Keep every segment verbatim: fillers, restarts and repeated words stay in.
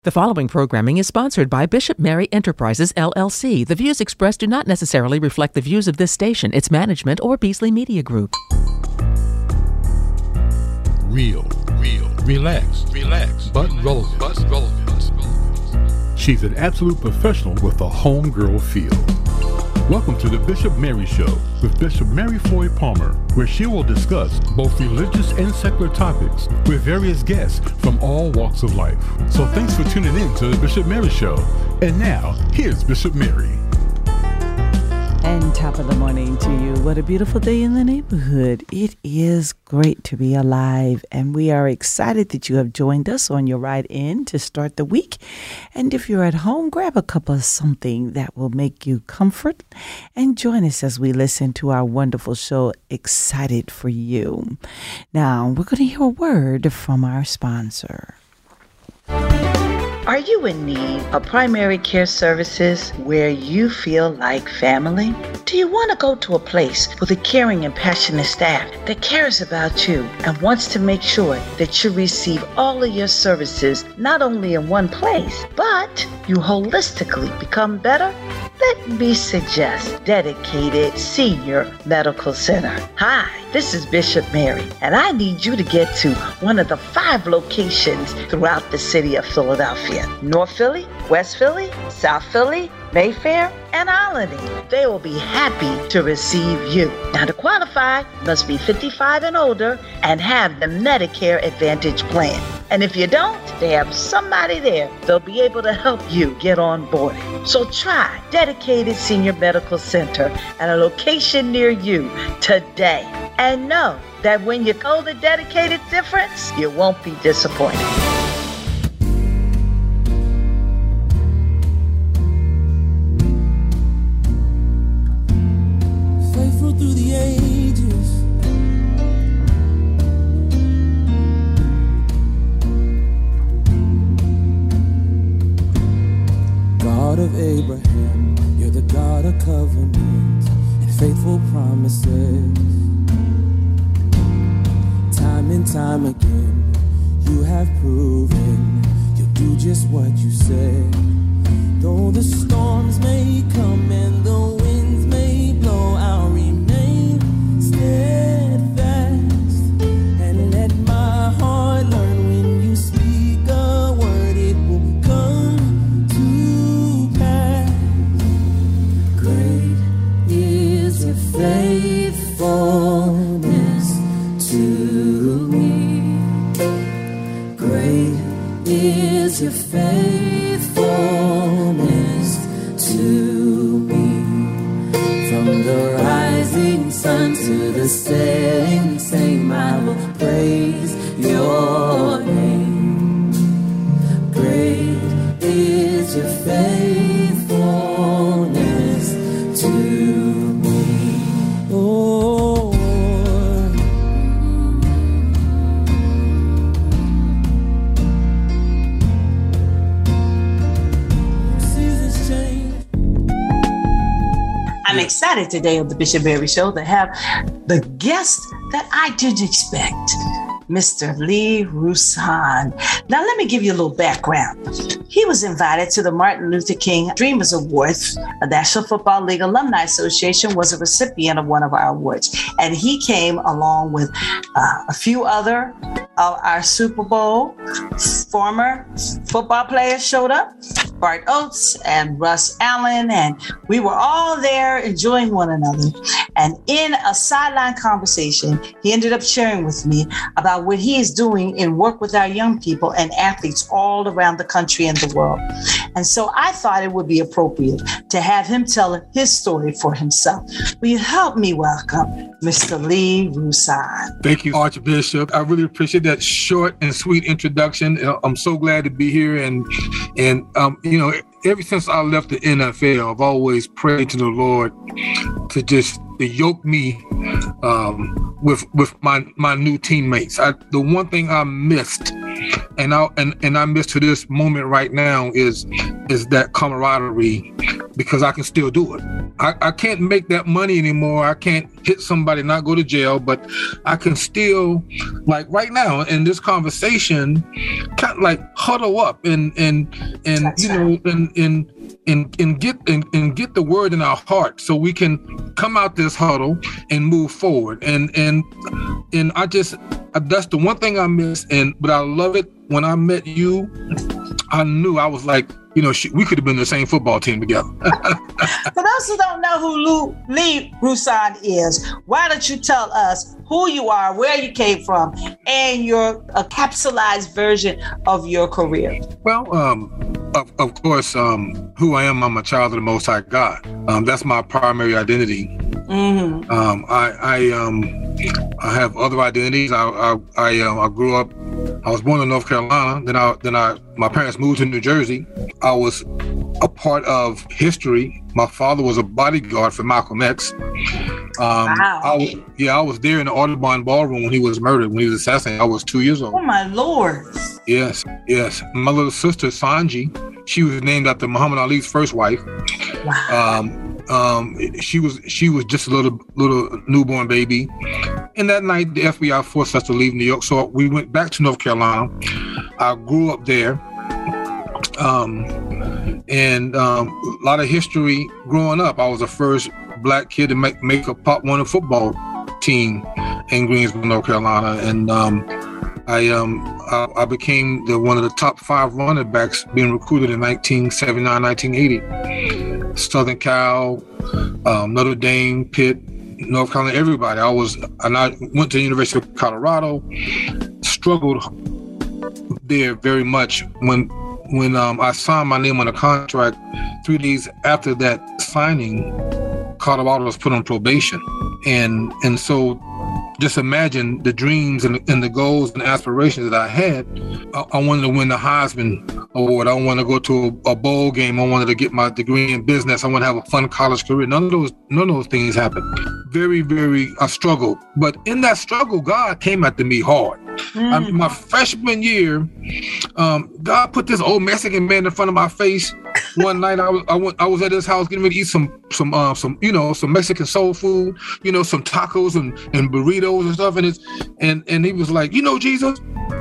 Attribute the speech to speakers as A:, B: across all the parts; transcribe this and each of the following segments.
A: The following programming is sponsored by Bishop Mary Enterprises, L L C. The views expressed do not necessarily reflect the views of this station, its management, or Beasley Media Group.
B: Real, real, relax, relax, but relevant, but relevant. She's an absolute professional with a homegirl feel. Welcome to the Bishop Mary Show with Bishop Mary Floyd Palmer, where she will discuss both religious and secular topics with various guests from all walks of life. So thanks for tuning in to the Bishop Mary Show. And now, here's Bishop Mary.
C: And top of the morning to you. What a beautiful day in the neighborhood. It is great to be alive, and we are excited that you have joined us on your ride in to start the week. And if you're at home, grab a cup of something that will make you comfort and join us as we listen to our wonderful show, Excited for You. Now, we're going to hear a word from our sponsor.
D: Are you in need of primary care services where you feel like family? Do you want to go to a place with a caring and passionate staff that cares about you and wants to make sure that you receive all of your services not only in one place, but you holistically become better? Let me suggest Dedicated Senior Medical Center. Hi, this is Bishop Mary, and I need you to get to one of the five locations throughout the city of Philadelphia. North Philly, West Philly, South Philly, Mayfair, and Alany. They will be happy to receive you. Now, to qualify, you must be fifty-five and older and have the Medicare Advantage plan. And if you don't, they have somebody there. They'll be able to help you get on board. So try Dedicated Senior Medical Center at a location near you today. And know that when you know the dedicated difference, you won't be disappointed.
E: Through the ages, God of Abraham, you're the God of covenant and faithful promises. Time and time again, you have proven you'll do just what you said. Though the storms may come and the winds may blow, I'll remain steadfast and let my heart learn when you speak a word, it will come to pass. Great is your faithfulness to me. Great is your faithfulness to me. From the rising sun to the setting same, I will praise your name. Great is your faithfulness to me. Oh,
F: I'm excited today on the Bishop Mary Show to have the guest that I didn't expect, Mister Lee Roussan. Now, let me give you a little background. He was invited to the Martin Luther King Dreamers Awards. The National Football League Alumni Association was a recipient of one of our awards, and he came along with uh, a few other of our Super Bowl former football players showed up. Bart Oates and Russ Allen, and we were all there enjoying one another. And in a sideline conversation, he ended up sharing with me about what he is doing in work with our young people and athletes all around the country and the world. And so I thought it would be appropriate to have him tell his story for himself. Will you help me welcome Mister Lee Roussan?
B: Thank you, Archbishop. I really appreciate that short and sweet introduction. I'm so glad to be here. And, and um, you know, ever since I left the N F L, I've always prayed to the Lord to just to yoke me um, with with my, my new teammates. I, the one thing I missed
G: and I and, and I miss to this moment right now is is that camaraderie, because I can still do it. I, I can't make that money anymore. I can't hit somebody, not go to jail, but I can still, like right now in this conversation, kind of like huddle up and and and That's you know right. and and and and get and, and get the word in our heart so we can come out this huddle and move forward. And and and I just that's the one thing I miss. And but I love it. When I met you, I knew I was like, you know, she, we could have been the same football team together.
F: For those who don't know who Lou, Lee Roussand is, why don't you tell us who you are, where you came from, and your a capsulized version of your career?
G: Well, um, of, of course, um, who I am, I'm a child of the Most High God. Um, that's my primary identity. Mm-hmm. Um, I, I, um, I have other identities. I, I, I, uh, I grew up. I was born in North Carolina. Then I, then I, my parents moved to New Jersey. I was a part of history. My father was a bodyguard for Malcolm X. Um, wow. I was, yeah, I was there in the Audubon Ballroom when he was murdered, when he was assassinated. I was two years old.
F: Oh my Lord.
G: Yes, yes. My little sister, Sanji, she was named after Muhammad Ali's first wife. Wow. Um, um, she was she was just a little little newborn baby. And that night, the F B I forced us to leave New York. So we went back to North Carolina. I grew up there. Um, and um, a lot of history growing up. I was the first black kid to make, make a Pop Warner football team in Greensboro, North Carolina. And um, I, um, I I became the one of the top five running backs being recruited in nineteen seventy-nine, nineteen eighty. Southern Cal, um, Notre Dame, Pitt, North Carolina, everybody. I was, and I went to the University of Colorado, struggled there very much. When when um, I signed my name on a contract, three days after that signing, Colorado was put on probation. And and so just imagine the dreams and, and the goals and aspirations that I had. I, I wanted to win the Heisman Award. I wanted to go to a, a bowl game. I wanted to get my degree in business. I want to have a fun college career. None of those, none of those things happened. Very, very, I struggled. But in that struggle, God came after me hard. Mm. I mean, my freshman year, um, God put this old Mexican man in front of my face. One night, I was I went I was at his house getting ready to eat some some uh, some you know some Mexican soul food, you know, some tacos and, and burritos and stuff, and it's and and he was like, you know Jesus.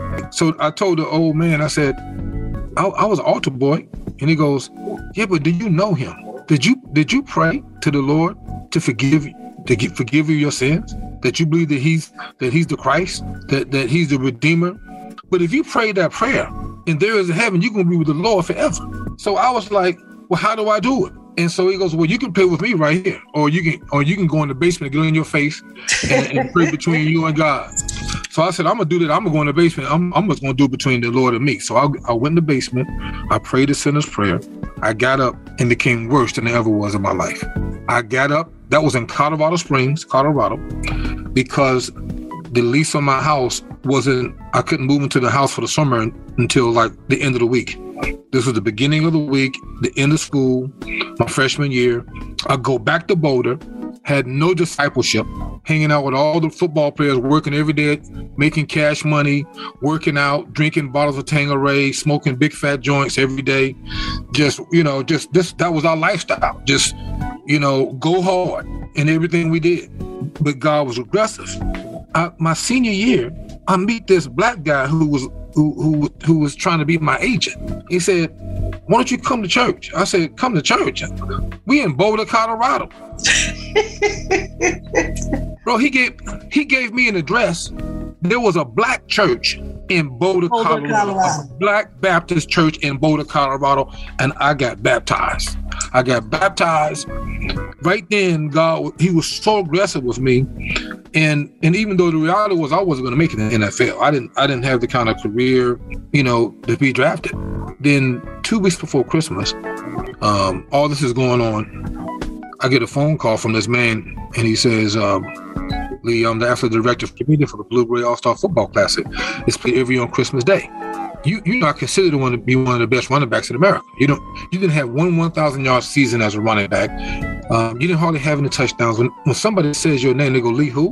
G: So I told the old man, I said, I, I was an altar boy, and he goes, yeah, but do you know him? Did you did you pray to the Lord to forgive you, to get, forgive you your sins? That you believe that he's that he's the Christ, that that he's the Redeemer. But if you pray that prayer and there is a heaven, you're gonna be with the Lord forever. So I was like, well, how do I do it? And so he goes, well, you can pray with me right here, or you can or you can go in the basement, get in your face, and, and pray between you and God. So I said, I'm gonna do that. I'm gonna go in the basement. I'm, I'm just gonna do it between the Lord and me. So I, I went in the basement. I prayed the sinner's prayer. I got up and became worse than it ever was in my life. I got up. That was in Colorado Springs, Colorado, because the lease on my house wasn't, I couldn't move into the house for the summer until like the end of the week. This was the beginning of the week, the end of school, my freshman year. I go back to Boulder, had no discipleship, hanging out with all the football players, working every day, making cash money, working out, drinking bottles of Tanqueray, smoking big fat joints every day. Just, you know, just this, that was our lifestyle. Just, you know, go hard in everything we did. But God was aggressive. I, my senior year, I meet this black guy who was who who who was trying to be my agent. He said, why don't you come to church? I said, come to church. We in Boulder, Colorado. Bro, he gave he gave me an address. There was a black church in Boulder, Boulder Colorado, Colorado, a black Baptist church in Boulder, Colorado, and I got baptized. I got baptized. Right then, God, he was so aggressive with me. And and even though the reality was I wasn't going to make it in the N F L, I didn't I didn't have the kind of career, you know, to be drafted. Then two weeks before Christmas, um, all this is going on. I get a phone call from this man, and he says, um, Lee, I'm the athletic director for the Blue Gray All-Star Football Classic. It's played every year on Christmas Day. You you're not considered one to be one of the best running backs in America. You don't you didn't have one one thousand yard season as a running back. Um, you didn't hardly have any touchdowns. When when somebody says your name, they go, Lee who?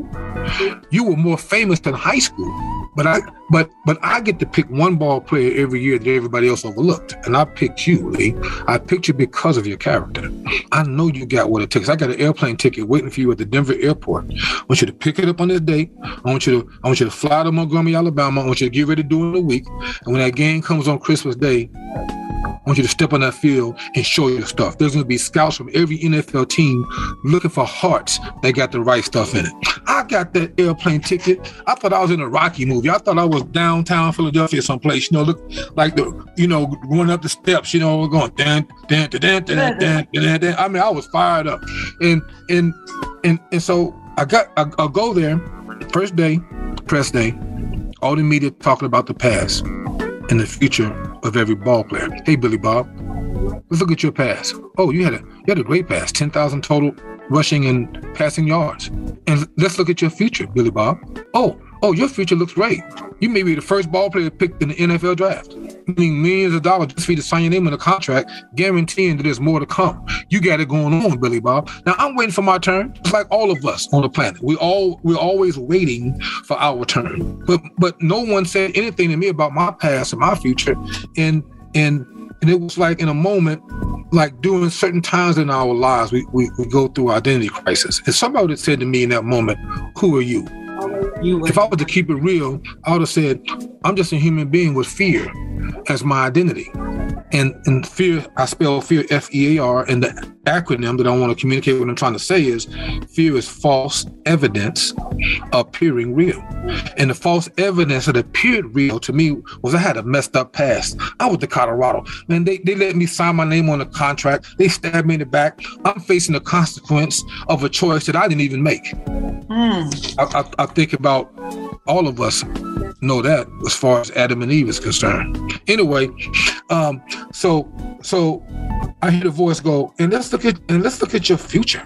G: You were more famous than high school, but I but but I get to pick one ball player every year that everybody else overlooked, and I picked you, Lee. I picked you because of your character. I know you got what it takes. I got an airplane ticket waiting for you at the Denver airport. I want you to pick it up on this date. I want you to I want you to fly to Montgomery, Alabama. I want you to get ready to do it in a week. And when that game comes on Christmas Day, I want you to step on that field and show your stuff. There's going to be scouts from every N F L team looking for hearts that got the right stuff in it. I got that airplane ticket. I thought I was in a Rocky movie. I thought I was downtown Philadelphia someplace, you know, look like the, you know, going up the steps, you know, we're going, dan, dan, dan, dan, dan, dan, dan, dan. I mean, I was fired up. And, and, and, and so I got, I, I'll go there, first day, press day, all the media talking about the past and the future of every ball player. Hey, Billy Bob, let's look at your pass. Oh, you had a you had a great pass, ten thousand total rushing and passing yards. And let's look at your future, Billy Bob. Oh, oh, your future looks great. You may be the first ball player picked in the N F L draft, meaning millions of dollars just for you to sign your name on a contract, guaranteeing that there's more to come. You got it going on, Billy Bob. Now I'm waiting for my turn. It's like all of us on the planet. We all we're always waiting for our turn. But but no one said anything to me about my past and my future. And and and it was like in a moment, like during certain times in our lives, we we, we go through identity crisis. And somebody said to me in that moment, "Who are you?" You if I was to keep it real, I would have said, I'm just a human being with fear as my identity. And and fear, I spell fear F E A R, and the acronym that I want to communicate what I'm trying to say is fear is false evidence appearing real. And the false evidence that appeared real to me was I had a messed up past. I went to Colorado. Man, they, they let me sign my name on a contract. They stabbed me in the back. I'm facing the consequence of a choice that I didn't even make. Mm. I, I, I think about all of us know that as far as Adam and Eve is concerned. Anyway, um, so so I hear the voice go, and let's look at and let's look at your future.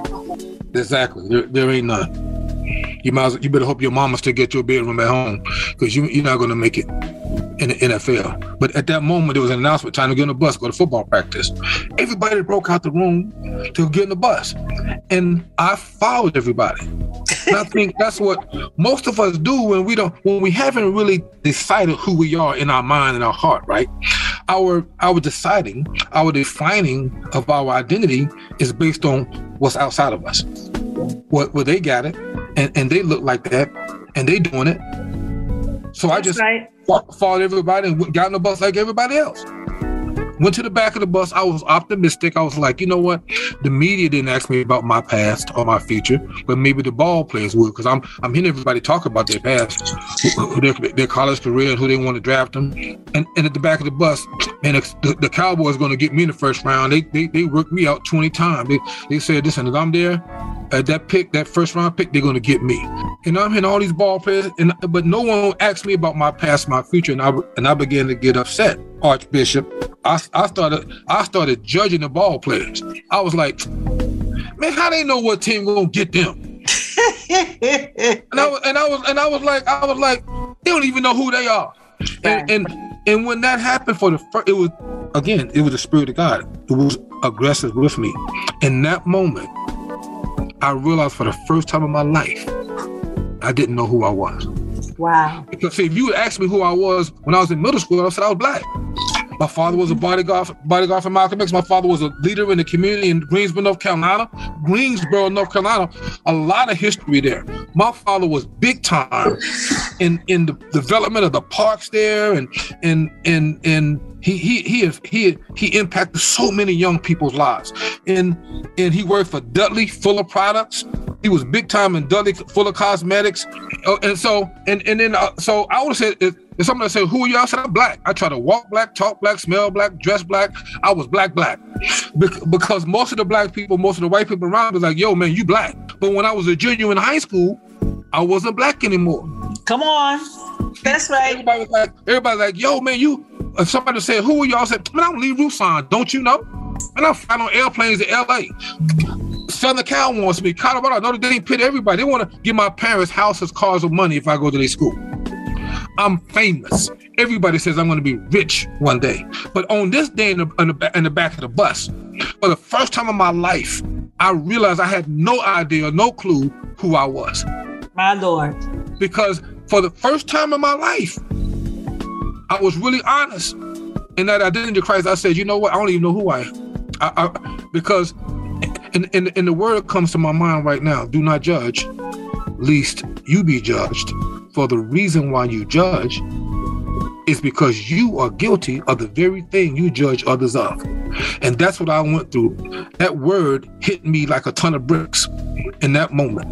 G: Exactly, there, there ain't none. You might as well, you better hope your mama still get your bedroom at home, because you you're not gonna make it in the N F L. But at that moment, there was an announcement, time to get on the bus, go to football practice. Everybody broke out the room to get in the bus, and I followed everybody. And I think that's what most of us do when we don't, when we haven't really decided who we are in our mind and our heart, right? Our our deciding, our defining of our identity is based on what's outside of us. What well, they got it, and, and they look like that, and they doing it. So that's I just right. followed everybody and got on the bus like everybody else. Went to the back of the bus. I was optimistic. I was like, you know what? The media didn't ask me about my past or my future, but maybe the ball players would, because I'm I'm hearing everybody talk about their past, their, their college career, and who they want to draft them. And, and at the back of the bus, man, the, the Cowboys going to get me in the first round. They they they worked me out twenty times. They they said, listen, if I'm there at that pick, that first round pick, they're going to get me. And I'm hearing all these ball players, and but no one asked me about my past, my future, and I and I began to get upset. Archbishop, I, I started I started judging the ball players. I was like, man, how they know what team gonna get them? and I was and I was and I was like, I was like, they don't even know who they are. And and, and when that happened for the first, it was again, it was the Spirit of God. It was aggressive with me. In that moment, I realized for the first time in my life, I didn't know who I was.
F: Wow.
G: Because see, if you asked me who I was when I was in middle school, I said I was black. My father was a bodyguard, bodyguard for Malcolm X. My father was a leader in the community in Greensboro, North Carolina. Greensboro, North Carolina, a lot of history there. My father was big time in, in the development of the parks there, and and and and he he he he he impacted so many young people's lives. And and he worked for Dudley Fuller Products. He was big time in Dudley Fuller Cosmetics. And so and and then uh, so I would have said if, if somebody said, who are you? I said, I'm black. I try to walk black, talk black, smell black, dress black. I was black, black. Be- because most of the black people, most of the white people around was like, yo, man, you black. But when I was a junior in high school, I wasn't black anymore.
F: Come on. That's right.
G: Everybody was like, everybody was like, yo, man, you, if somebody said, who are you? I said, man, I'm Lee Roussan. Don't you know? And I'm flying on airplanes to L A. Southern Cal wants me. Colorado, Notre Dame, Pitt, everybody. They want to give my parents houses, cars, or money if I go to their school. I'm famous. Everybody says I'm going to be rich one day. But on this day in the, in, the, in the back of the bus, for the first time in my life, I realized I had no idea, no clue who I was.
F: My Lord.
G: Because for the first time in my life, I was really honest in that identity of Christ. I said, you know what? I don't even know who I am. I, I, because in, in, in the word comes to my mind right now, do not judge, lest you be judged. For the reason why you judge is because you are guilty of the very thing you judge others of. And that's what I went through. That word hit me like a ton of bricks in that moment.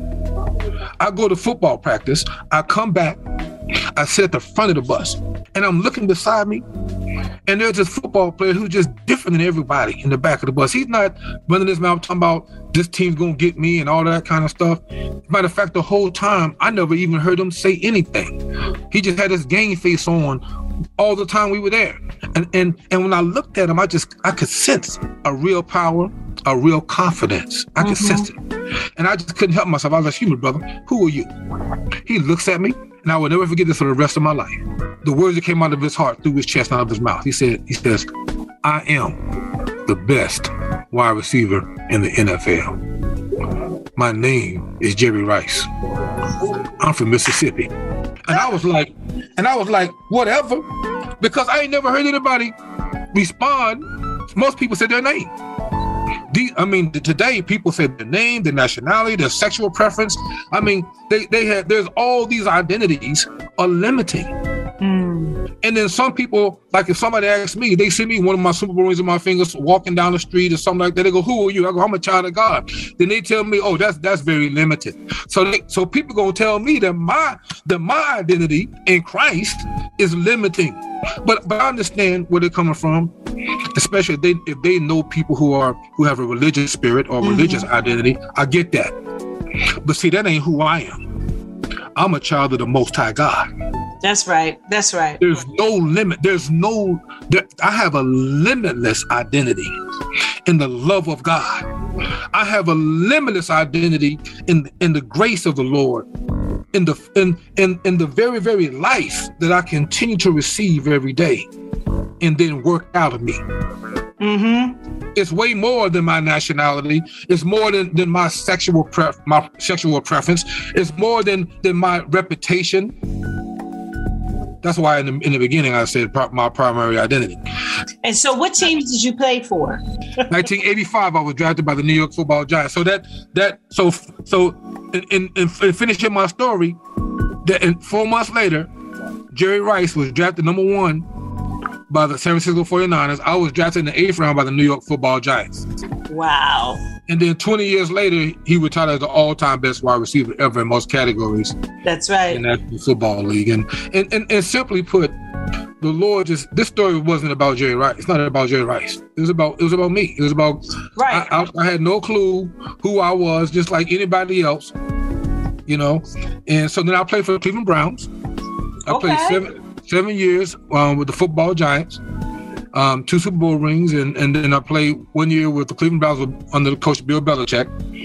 G: I go to football practice, I come back, I sit at the front of the bus, and I'm looking beside me, and there's this football player who's just different than everybody in the back of the bus. He's not running his mouth talking about this team's gonna get me and all that kind of stuff. Matter of fact, the whole time, I never even heard him say anything. He just had this game face on all the time we were there. And and and when I looked at him, I just, I could sense a real power, a real confidence. I could mm-hmm. sense it. And I just couldn't help myself. I was like, excuse me, brother, who are you? He looks at me, and I will never forget this for the rest of my life. The words that came out of his heart, through his chest, out of his mouth. He said, he says, I am the best wide receiver in the N F L. My name is Jerry Rice. I'm from Mississippi. And I was like, and I was like, whatever, because I ain't never heard anybody respond. Most people said their name. The, I mean, today people say their name, their nationality, their sexual preference. I mean, they they have. There's all these identities are limiting. Mm. And then some people, like if somebody asks me, they see me one of my Super Bowl rings in my fingers, walking down the street or something like that. They go, "Who are you?" I go, "I'm a child of God." Then they tell me, "Oh, that's that's very limited." So they, so people gonna tell me that my that my identity in Christ is limiting. But but I understand where they're coming from, especially if they if they know people who are who have a religious spirit or religious mm-hmm. identity. I get that. But see, that ain't who I am. I'm a child of the Most High God.
F: That's right. That's right.
G: There's no limit. There's no, there, I have a limitless identity in the love of God. I have a limitless identity in, in the grace of the Lord, in the, in, in, in the very, very life that I continue to receive every day and then work out of me. Mm-hmm. It's way more than my nationality. It's more than, than my sexual pref, my sexual preference. It's more than, than my reputation. That's why in the, in the beginning I said pro- my primary identity.
F: And so what teams did you play for?
G: nineteen eighty-five, I was drafted by the New York Football Giants. So that, that so so in, in, in finishing my story, that in four months later, Jerry Rice was drafted number one by the San Francisco forty-niners. I was drafted in the eighth round by the New York Football Giants.
F: Wow. And
G: then twenty years later, he retired as the all-time best wide receiver ever in most categories.
F: That's right.
G: In the National Football League. And, and, and, and simply put, the Lord just, this story wasn't about Jerry Rice. It's not about Jerry Rice. It was about, it was about me. It was about,
F: right.
G: I, I, I had no clue who I was, just like anybody else, you know? And so then I played for the Cleveland Browns. I
F: okay.
G: played seven, seven years um, with the Football Giants. Um, two Super Bowl rings, and, and then I played one year with the Cleveland Browns with, under the coach Bill Belichick.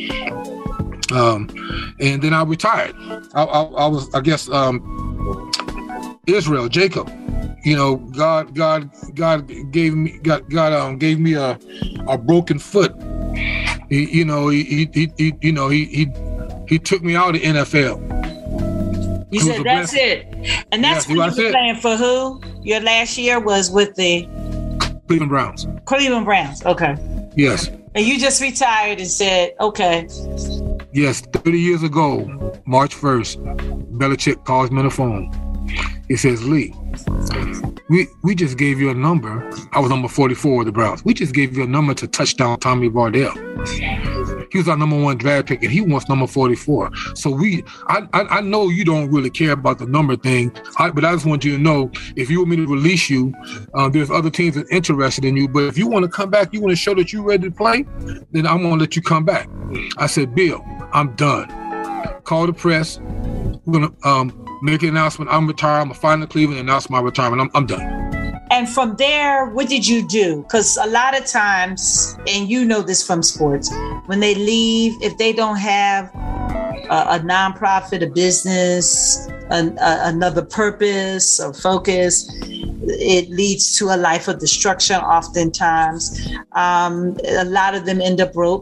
G: Um, and then I retired. I, I, I was, I guess, um, Israel, Jacob. You know, God, God, God gave me, God, God um, gave me a, a broken foot. He, you know, he, he, he, he, you know, he, he, he took me out of the N F L.
F: You said that's blessing. It, and that's yes, when you were playing for who? Your last year was with the
G: Cleveland Browns.
F: Cleveland Browns. Okay.
G: Yes.
F: And you just retired and said, okay.
G: Yes, thirty years ago, March first, Belichick calls me on the phone. He says, Lee, we we just gave you a number. I was number forty-four with the Browns. We just gave you a number to touchdown Tommy Vardell. He was our number one draft pick, and he wants number forty-four. So we, I, I, I know you don't really care about the number thing, I, but I just want you to know, if you want me to release you, uh, there's other teams that are interested in you. But if you want to come back, you want to show that you're ready to play, then I'm going to let you come back. I said, Bill, I'm done. Call the press. We're going to um, make an announcement. I'm retired. I'm going to find the Cleveland and announce my retirement. I'm, I'm done.
F: And from there, what did you do? Because a lot of times, and you know this from sports, when they leave, if they don't have a, a nonprofit, a business, an, a, another purpose or focus, it leads to a life of destruction oftentimes. Um, a lot of them end up broke.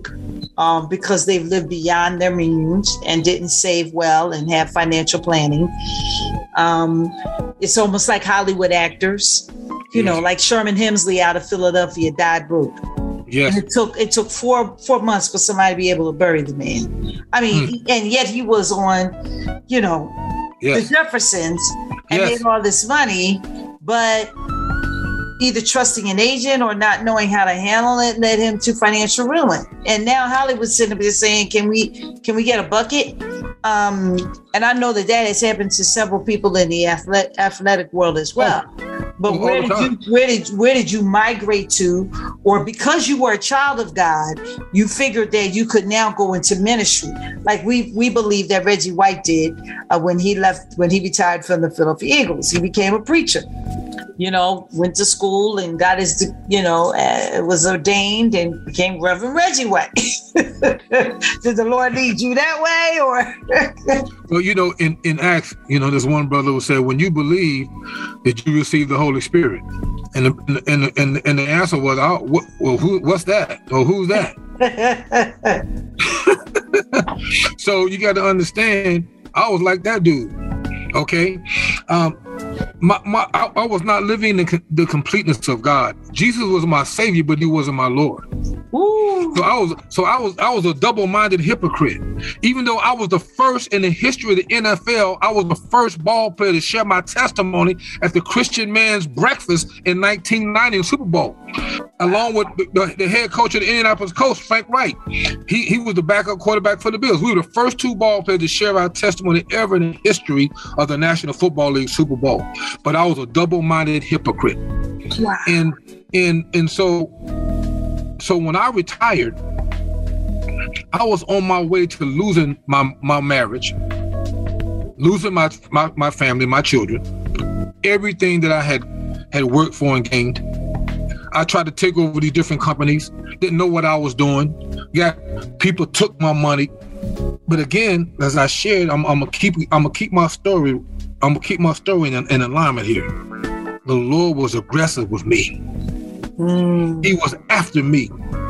F: um, because they've lived beyond their means and didn't save well and have financial planning. Um, it's almost like Hollywood actors, you yes. know, like Sherman Hemsley out of Philadelphia died broke.
G: Yes.
F: And it took it took four four months for somebody to be able to bury the man. I mean, mm. and yet he was on, you know, yes. the Jeffersons and yes. made all this money, but either trusting an agent or not knowing how to handle it led him to financial ruin. And now Hollywood's sitting up there saying, "Can we can we get a bucket?" Um, and I know that that has happened to several people in the athletic, athletic world as well. But where did you where did where did you migrate to? Or because you were a child of God, you figured that you could now go into ministry, like we we believe that Reggie White did uh, when he left when he retired from the Philadelphia Eagles. He became a preacher. You know, went to school and got his, you know, uh, was ordained and became Reverend Reggie White. Did the Lord lead you that way, or?
G: Well, you know, in, in Acts, you know, there's one brother who said, when you believe, did you receive the Holy Spirit? And the, and the, and the, and the answer was, oh, what, well, who, what's that? Or who's that? So you got to understand, I was like that dude. Okay. Um, my, my, I, I was not living the, the completeness of God. Jesus was my savior, but he wasn't my Lord. Ooh. So I was, so I was, I was a double-minded hypocrite. Even though I was the first in the history of the N F L, I was the first ball player to share my testimony at the Christian Man's Breakfast in nineteen ninety Super Bowl, along with the, the head coach of the Indianapolis Colts, Frank Wright. He he was the backup quarterback for the Bills. We were the first two ball players to share our testimony ever in the history of the National Football League Super Bowl. But I was a double-minded hypocrite. Wow. And and and so. So when I retired, I was on my way to losing my, my marriage, losing my, my my family, my children, everything that I had had worked for and gained. I tried to take over these different companies, didn't know what I was doing. Got people took my money. But again, as I shared, I'm, I'm gonna keep I'm gonna keep my story. I'm gonna keep my story in, in alignment here. The Lord was aggressive with me. Mm. He was after me,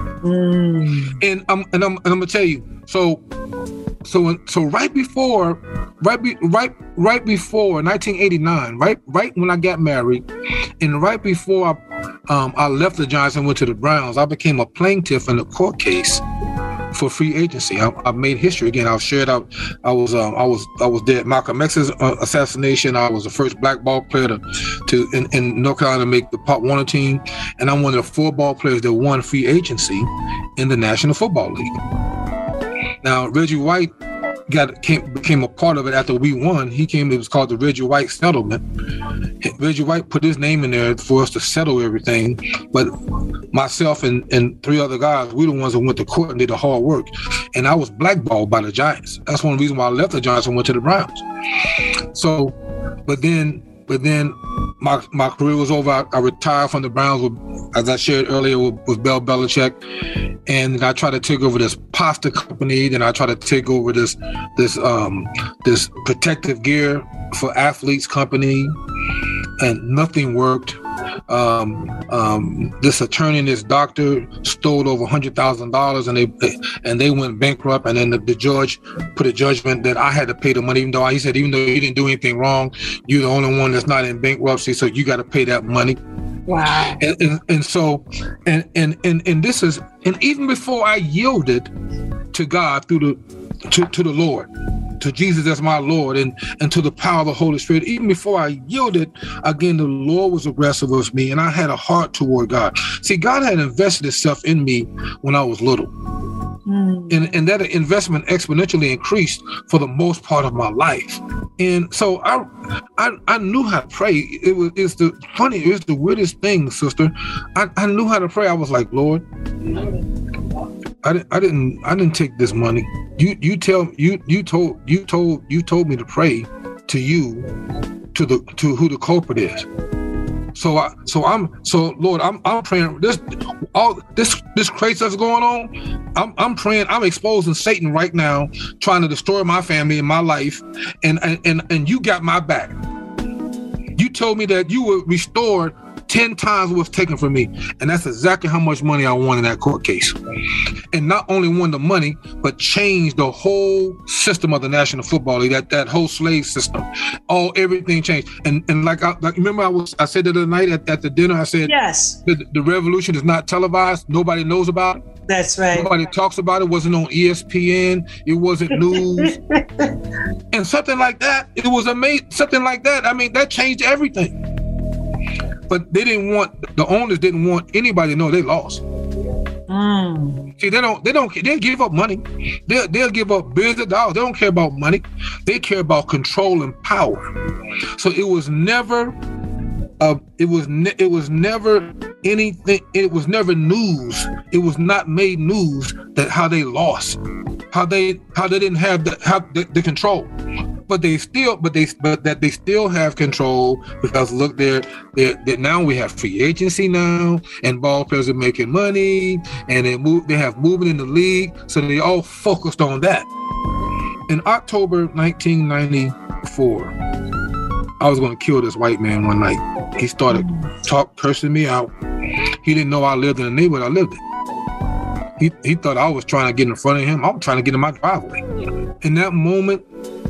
G: mm. and I'm and I'm and I'm gonna tell you. So, so so right before, right be, right right before nineteen eighty-nine, right right when I got married, and right before I, um, I left the Giants and went to the Browns, I became a plaintiff in a court case for free agency. I, I made history again. I shared out. I was um, I was I was there. Malcolm X's uh, assassination. I was the first black ball player to, to in, in North Carolina to make the Pop Warner team, and I'm one of the four ball players that won free agency in the National Football League. Now Reggie White got came, became a part of it after we won. He came. It was called the Reggie White settlement. Reggie White put his name in there for us to settle everything, but myself and, and three other guys, we the ones that went to court and did the hard work. And I was blackballed by the Giants. That's one reason why I left the Giants and went to the Browns. So, but then, but then my my career was over. I, I retired from the Browns, with, as I shared earlier, with, with Bill Belichick. And I tried to take over this pasta company. Then I tried to take over this this um this protective gear for athletes company, and nothing worked. Um, um, this attorney and this doctor stole over one hundred thousand dollars, and they and they went bankrupt. And then the, the judge put a judgment that I had to pay the money, even though he said, even though you didn't do anything wrong, you're the only one that's not in bankruptcy, so you got to pay that money.
F: Wow.
G: And, and and so and and and and this is and even before I yielded to God through the to, to the Lord, to Jesus as my Lord, and and to the power of the Holy Spirit, even before I yielded, again, the Lord was aggressive with me, and I had a heart toward God. See, God had invested Himself in me when I was little. Mm. And, and that investment exponentially increased for the most part of my life. And so I I, I knew how to pray. It was it's the funny, it's the weirdest thing, sister. I, I knew how to pray. I was like, Lord, I didn't I didn't I didn't take this money. You you tell you you told you told you told me to pray to you to the to who the culprit is. So I, so I'm, so Lord, I'm, I'm praying this, all this, this crazy stuff's going on. I'm, I'm praying, I'm exposing Satan right now, trying to destroy my family and my life. And, and, and, and you got my back. You told me that you would restore ten times what's taken from me. And that's exactly how much money I won in that court case. And not only won the money, but changed the whole system of the National Football League, that, that whole slave system. All everything changed. And and like, I, like remember I was I said the other night at, at the dinner, I said,
F: yes,
G: the, the revolution is not televised. Nobody knows about it.
F: That's right.
G: Nobody talks about it. It wasn't on E S P N. It wasn't news. And something like that, it was amazing. Something like that, I mean, that changed everything. But they didn't want, the owners didn't want anybody to know they lost.
F: Mm.
G: See, they don't, they don't, they'll give up money. They'll, they'll give up billions of dollars. They don't care about money. They care about control and power. So it was never, uh, it was, ne- it was never anything. It was never news. It was not made news that how they lost, how they, how they didn't have the, how the, the control. But they still, but they, but that they still have control, because look, they're, they're, they're now we have free agency now, and ball players are making money, and they move, they have movement in the league, so they all focused on that. In October nineteen ninety-four, I was going to kill this white man one night. He started talk cursing me out. He didn't know I lived in the neighborhood I lived in. He he thought I was trying to get in front of him. I was trying to get in my driveway. In that moment,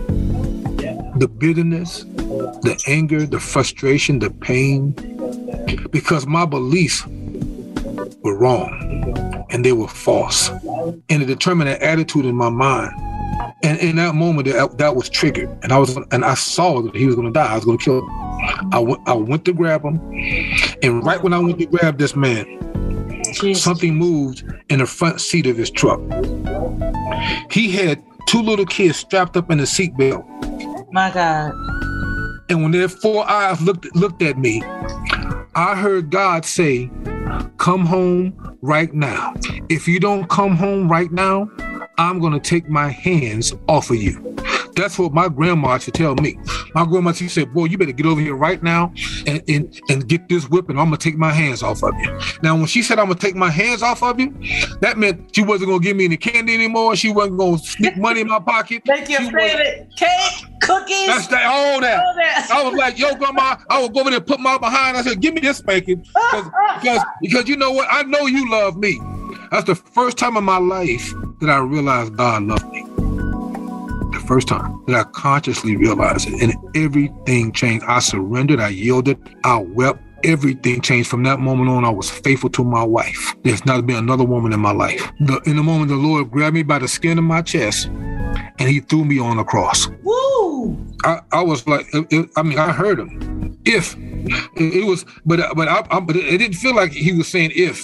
G: the bitterness, the anger, the frustration, the pain, because my beliefs were wrong and they were false. And it determined an attitude in my mind. And in that moment, that, that was triggered. And I was, and I saw that he was going to die. I was going to kill him. I went, I went to grab him. And right when I went to grab this man, Jeez. something moved in the front seat of his truck. He had two little kids strapped up in the seatbelt.
F: My God.
G: And when their four eyes looked looked at me, I heard God say, come home right now. If you don't come home right now, I'm going to take my hands off of you. That's what my grandma used to tell me. My grandma used to say, boy, you better get over here right now and, and, and get this whip, and I'm going to take my hands off of you. Now, when she said I'm going to take my hands off of you, that meant she wasn't going to give me any candy anymore. She wasn't going to sneak money in my pocket.
F: Make your she favorite cake, cookies.
G: That's that, all that. all that. I was like, yo, grandma, I would go over there and put my behind. I said, give me this spanking. Because, because, because you know what? I know you love me. That's the first time in my life that I realized God loved me. The first time that I consciously realized it, and everything changed. I surrendered, I yielded, I wept. Everything changed. From that moment on, I was faithful to my wife. There's not been another woman in my life. The, in the moment, the Lord grabbed me by the skin of my chest, and he threw me on the cross.
F: Woo!
G: I, I was like, it, it, I mean, I heard him. If it, it was, but but I, I, but it didn't feel like he was saying if.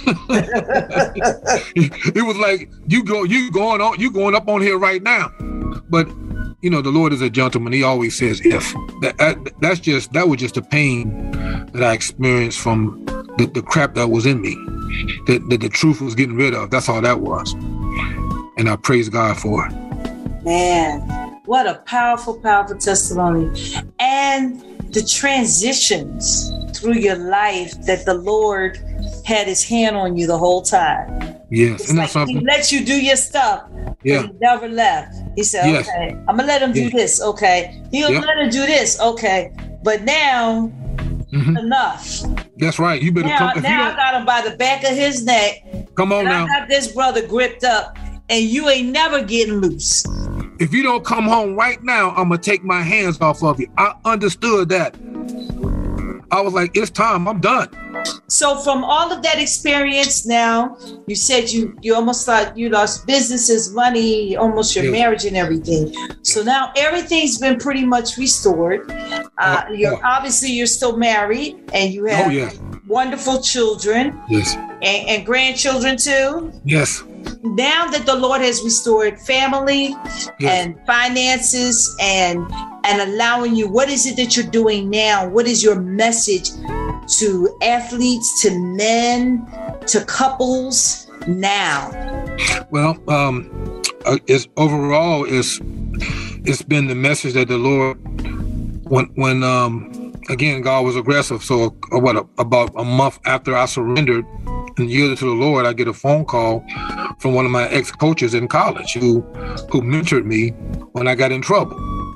G: It was like you go, you going on, you going up on here right now. But you know, the Lord is a gentleman. He always says if. That, that that's just that was just the pain that I experienced from the, the crap that was in me, that, that the truth was getting rid of. That's all that was. And I praise God for it.
F: Man, what a powerful, powerful testimony. And the transitions through your life that the Lord had his hand on you the whole time.
G: Yes.
F: It's like something? He let you do your stuff.
G: Yeah.
F: He never left. He said, yes. okay, I'm going to let him do yeah. this. Okay. He'll yep. let him do this. Okay. But now, mm-hmm. enough.
G: That's right. You better
F: now,
G: come.
F: Now I got him by the back of his neck.
G: Come on
F: and
G: now.
F: I got this brother gripped up, and you ain't never getting loose.
G: If you don't come home right now, I'm going to take my hands off of you. I understood that. I was like, it's time. I'm done.
F: So from all of that experience now, you said you you almost thought you lost businesses, money, almost your yes. marriage and everything. So now everything's been pretty much restored. Uh, you're oh. Obviously, you're still married and you have
G: oh, yeah.
F: wonderful children.
G: Yes.
F: And, and grandchildren too.
G: Yes.
F: Now that the Lord has restored family yes. and finances and and allowing you, what is it that you're doing now? What is your message to athletes, to men, to couples now?
G: Well, um, it's overall it's it's been the message that the Lord, when when um again God was aggressive. So uh, what about a month after I surrendered and yielded to the Lord, I get a phone call from one of my ex-coaches in college who who mentored me when I got in trouble.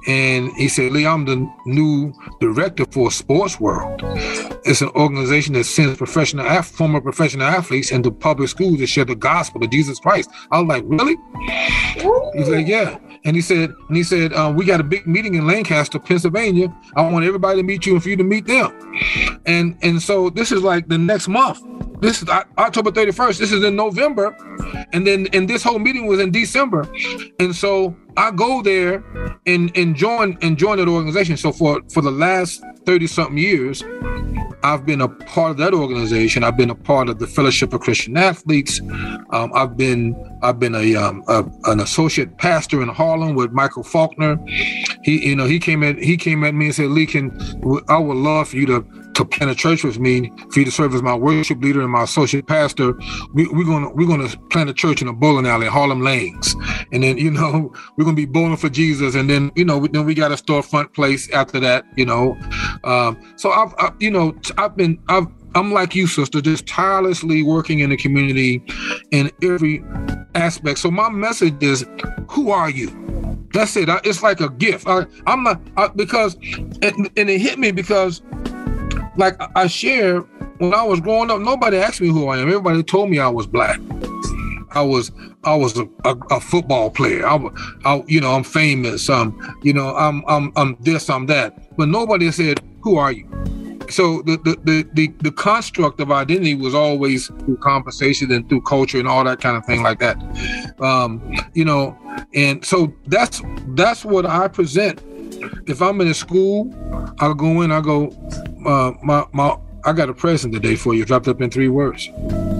G: And he said, Lee, I'm the new director for Sports World. It's an organization that sends professional, former professional athletes into public schools to share the gospel of Jesus Christ. I was like, really? He's like, yeah. And he said, and he said, um, we got a big meeting in Lancaster, Pennsylvania. I want everybody to meet you and for you to meet them. And and so this is like the next month. This is October thirty-first. This is in November. And then and this whole meeting was in December. And so I go there and, and join and join that organization. So for, for the last thirty something years, I've been a part of that organization. I've been a part of the Fellowship of Christian Athletes. Um, I've been I've been a, um, a an associate pastor in Harlem with Michael Faulkner. He you know he came at he came at me and said, Lee, can I would love for you to to plant a church with me, for you to serve as my worship leader and my associate pastor. We, we're gonna we're gonna plant a church in a bowling alley, Harlem Lanes, and then you know we're gonna be bowling for Jesus, and then you know then we got a storefront place after that, you know. Um, so I've I, you know I've been I've I'm like you, sister, just tirelessly working in the community in every aspect. So my message is, who are you? That's it. I, it's like a gift. I, I'm not I, because, and, and it hit me because, like I share, when I was growing up, nobody asked me who I am. Everybody told me I was black. I was I was a, a, a football player. I, I, you know, I'm famous. Um, you know, I'm I'm I'm this, I'm that. But nobody said, who are you? So the, the the the the construct of identity was always through conversation and through culture and all that kind of thing like that. Um, you know, and so that's that's what I present. If I'm in a school, I'll go in, I go, uh, my my I got a present today for you, wrapped up in three words.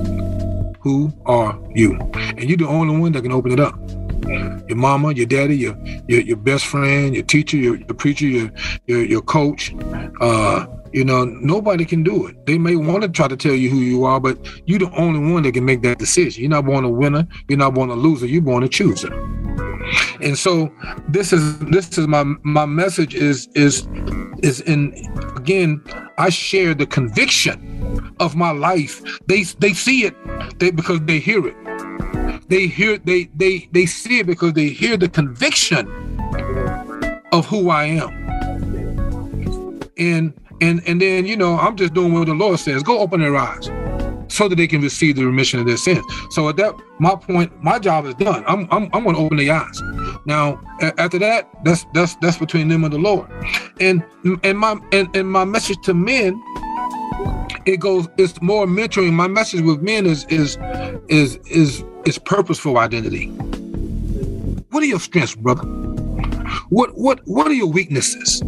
G: Who are you? And you're the only one that can open it up. Your mama, your daddy, your your, your best friend, your teacher, your, your preacher, your your, your coach. Uh, you know, nobody can do it. They may want to try to tell you who you are, but you're the only one that can make that decision. You're not born a winner. You're not born a loser. You're born a chooser. And so this is this is my my message is is is in again. I share the conviction of my life. They they see it they, because they hear it. They hear they they they see it because they hear the conviction of who I am. And and and then you know I'm just doing what the Lord says. Go open their eyes so that they can receive the remission of their sins. So at that my point, my job is done. I'm I'm I'm going to open their eyes. Now after that, that's that's that's between them and the Lord. And and my and, and my message to men, it goes. It's more mentoring. My message with men is is is is is purposeful identity. What are your strengths, brother? What what what are your weaknesses?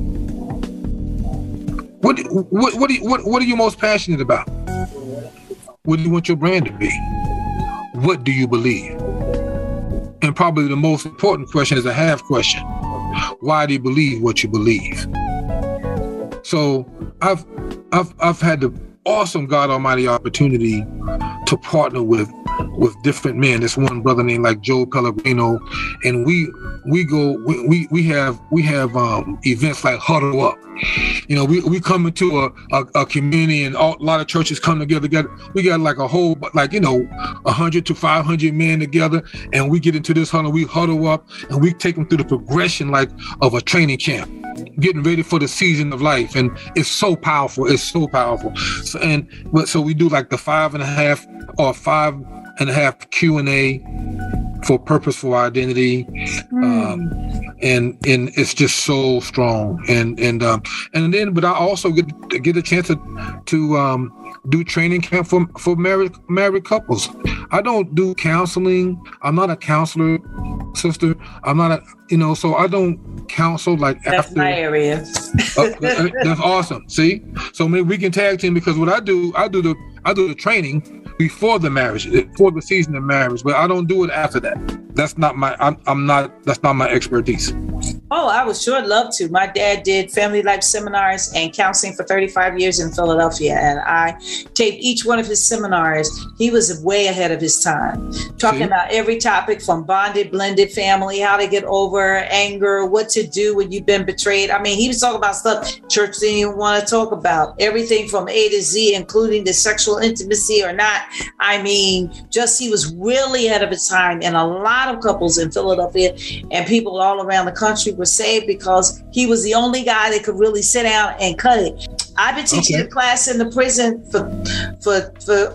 G: What what what are you, what what are you most passionate about? What do you want your brand to be? What do you believe? And probably the most important question is a half question. Why do you believe what you believe? So I've I've I've had the awesome God Almighty opportunity to partner with with different men. There's one brother named like Joe Pellegrino, and we we go we we, we have we have um, events like Huddle Up. You know, we, we come into a, a, a community and all, a lot of churches come together. Got, we got like a whole, like, you know, one hundred to five hundred men together, and we get into this huddle, we huddle up, and we take them through the progression like of a training camp, getting ready for the season of life. And it's so powerful. It's so powerful. So, and but so we do like the five and a half or five and a half Q and A for purposeful identity. Mm. Um, and and it's just so strong. And and um, and then, but I also get get a chance to to um, do training camp for for married married couples. I don't do counseling. I'm not a counselor, sister. I'm not a you know. So I don't counsel like
F: that's
G: after.
F: That's my area.
G: uh, that's awesome. See, so maybe we can tag team because what I do, I do the I do the training before the marriage, before the season of marriage, but I don't do it after that. That's not my, I'm, I'm not, that's not my expertise.
F: Oh, I would sure love to. My dad did family life seminars and counseling for thirty-five years in Philadelphia, and I taped each one of his seminars. He was way ahead of his time, talking See? about every topic from bonded, blended family, how to get over anger, what to do when you've been betrayed. I mean, he was talking about stuff church didn't even want to talk about, everything from A to Z, including the sexual intimacy or not. I mean, just he was really ahead of his time, and a lot of couples in Philadelphia and people all around the country were saved because he was the only guy that could really sit down and cut it. I've been teaching okay. a class in the prison for for for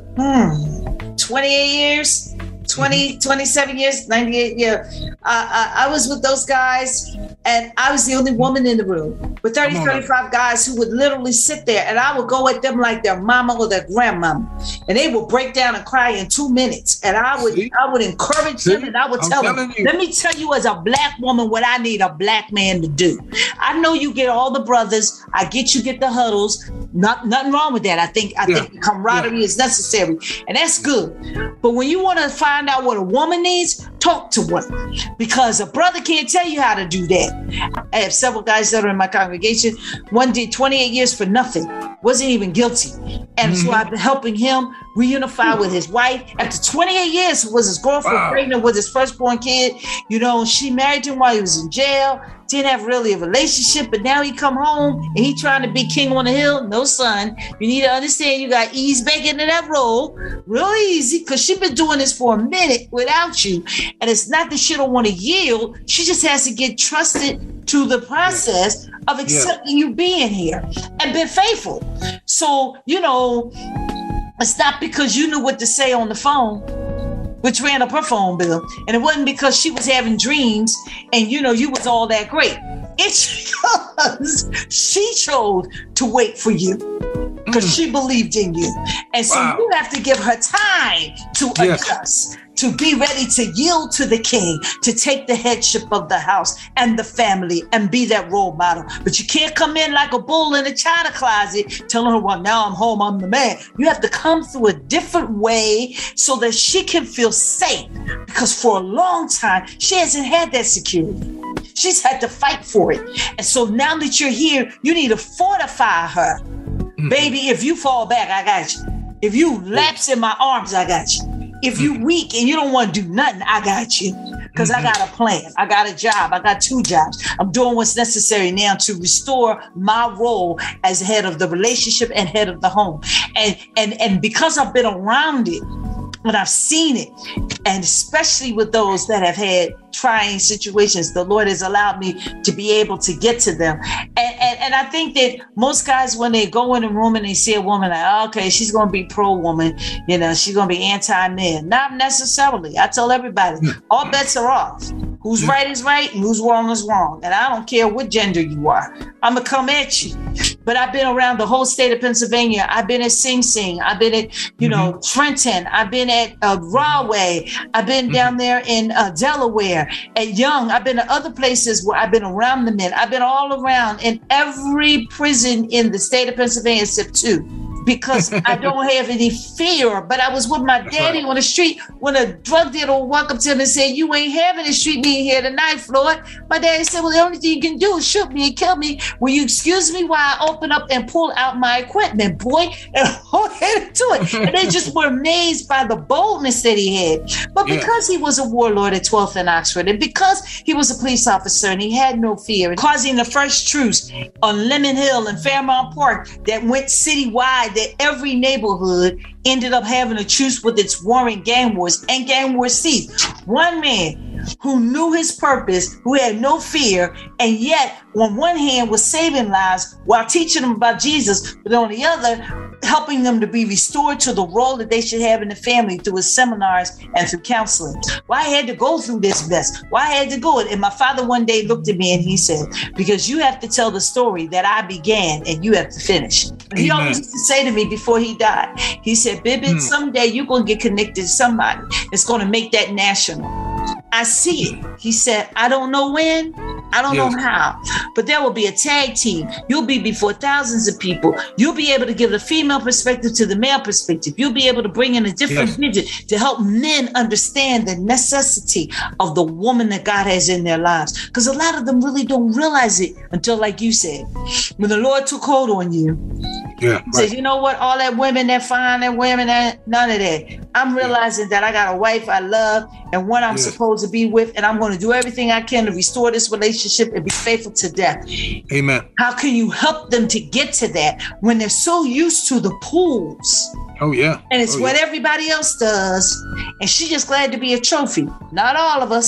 F: hmm, twenty-eight years, twenty, twenty-seven years, ninety-eight years. Uh, I, I was with those guys, and I was the only woman in the room with thirty, thirty-five guys who would literally sit there, and I would go at them like their mama or their grandmama, and they would break down and cry in two minutes. And I would See? I would encourage See? them, and I would I'm tell them, you. let me tell you as a black woman what I need a black man to do. I know you get all the brothers. I get you get the huddles. Not, nothing wrong with that. I think I yeah. think camaraderie yeah. is necessary, and that's good. But when you want to find out what a woman needs, talk to one, because a brother can't tell you how to do that. I have several guys that are in my congregation. One did twenty-eight years for nothing, wasn't even guilty, and mm-hmm. so I've been helping him reunify with his wife. After twenty-eight years, was his girlfriend wow. pregnant with his firstborn kid. You know, she married him while he was in jail. Didn't have really a relationship, but now he come home and he trying to be king on the hill. No, son, you need to understand you got ease back into that role real easy, because she been doing this for a minute without you. And it's not that she don't want to yield. She just has to get trusted to the process yeah. of accepting yeah. you being here and been faithful. So, you know, it's not because you knew what to say on the phone, which ran up her phone bill. And it wasn't because she was having dreams and, you know, you was all that great. It's because she chose to wait for you because mm. she believed in you. And so wow. you have to give her time to yes. adjust, to be ready to yield to the king, to take the headship of the house and the family and be that role model. But you can't come in like a bull in a china closet telling her, well, now I'm home, I'm the man. You have to come through a different way so that she can feel safe, because for a long time, she hasn't had that security. She's had to fight for it. And so now that you're here, you need to fortify her. Mm-hmm. Baby, if you fall back, I got you. If you lapse in my arms, I got you. If you weak and you don't want to do nothing, I got you. Because mm-hmm. I got a plan. I got a job. I got two jobs. I'm doing what's necessary now to restore my role as head of the relationship and head of the home. And and and because I've been around it and I've seen it, and especially with those that have had trying situations, the Lord has allowed me to be able to get to them. And, and, and I think that most guys, when they go in a room and they see a woman, like, oh, okay, she's going to be pro-woman, you know, she's going to be anti-men. Not necessarily. I tell everybody, all bets are off. Who's right is right and who's wrong is wrong. And I don't care what gender you are. I'm going to come at you. But I've been around the whole state of Pennsylvania. I've been at Sing Sing. I've been at, you mm-hmm. know, Trenton. I've been at uh, Rahway. I've been mm-hmm. down there in uh, Delaware, at Young. I've been to other places where I've been around the men. I've been all around in every prison in the state of Pennsylvania except two, because I don't have any fear. But I was with my daddy right. on the street when a drug dealer would walk up to him and say, you ain't having a street meeting here tonight, Floyd. My daddy said, well, the only thing you can do is shoot me and kill me. Will you excuse me while I open up and pull out my equipment, boy? And I headed to it. And they just were amazed by the boldness that he had. But because yeah. he was a warlord at twelfth and Oxford, and because he was a police officer and he had no fear, and causing the first truce on Lemon Hill and Fairmount Park that went citywide, that every neighborhood ended up having a truce with its warring gang wars, and gang wars ceased. One man who knew his purpose, who had no fear, and yet on one hand was saving lives while teaching them about Jesus, but on the other, helping them to be restored to the role that they should have in the family through his seminars and through counseling. Why I had to go through this mess? Why I had to go it? And my father one day looked at me and he said, because you have to tell the story that I began and you have to finish. Amen. He always used to say to me before he died, he said, Bibi, hmm. someday you're going to get connected to somebody that's going to make that national. I see it. He said, I don't know when, I don't yes. know how, but there will be a tag team. You'll be before thousands of people. You'll be able to give the female perspective to the male perspective. You'll be able to bring in a different yes. vision to help men understand the necessity of the woman that God has in their lives. Because a lot of them really don't realize it until, like you said, when the Lord took hold on you. Yeah, he right. says, you know what? All that women, that fine, that women, that none of that. I'm realizing yeah. that I got a wife I love and one I'm yeah. supposed to be with, and I'm going to do everything I can to restore this relationship and be faithful to death. Amen. How can you help them to get to that when they're so used to the pools? Oh, yeah. And it's oh, what yeah. everybody else does. And she's just glad to be a trophy. Not all of us.